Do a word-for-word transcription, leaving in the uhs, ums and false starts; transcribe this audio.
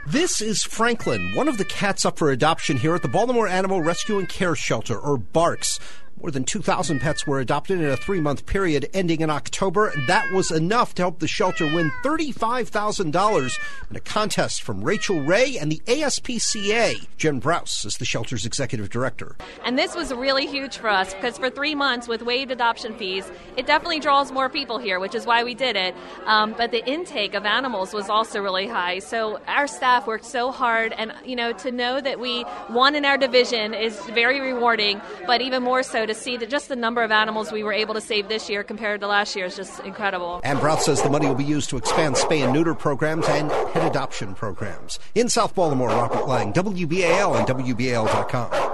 This is Franklin, one of the cats up for adoption here at the Baltimore Animal Rescue and Care Shelter, or BARCS. More than two thousand pets were adopted in a three-month period ending in October. That was enough to help the shelter win thirty-five thousand dollars in a contest from Rachel Ray and the A S P C A. Jen Brous is the shelter's executive director. And this was really huge for us because for three months with waived adoption fees, it definitely draws more people here, which is why we did it. Um, but the intake of animals was also really high. So our staff worked so hard, and you know, to know that we won in our division is very rewarding, but even more so to see that just the number of animals we were able to save this year compared to last year is just incredible. And Brous says the money will be used to expand spay and neuter programs and pet adoption programs. In South Baltimore, Robert Lang, W B A L and W B A L dot com.